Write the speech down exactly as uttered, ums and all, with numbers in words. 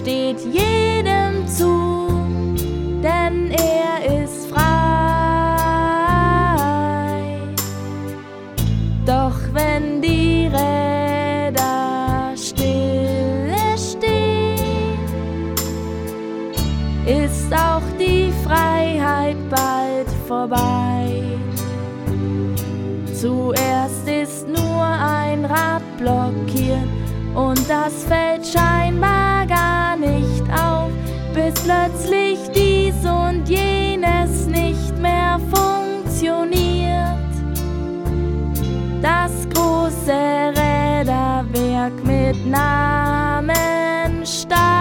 steht jedem zu, denn er ist frei. Doch wenn die Räder stille stehen, ist auch die Freiheit bald vorbei. Zuerst ist nur ein Rad blockiert und das fällt scheinbar gar nicht auf, bis plötzlich dies und jenes nicht mehr funktioniert. Das große Räderwerk mit Namen Stahl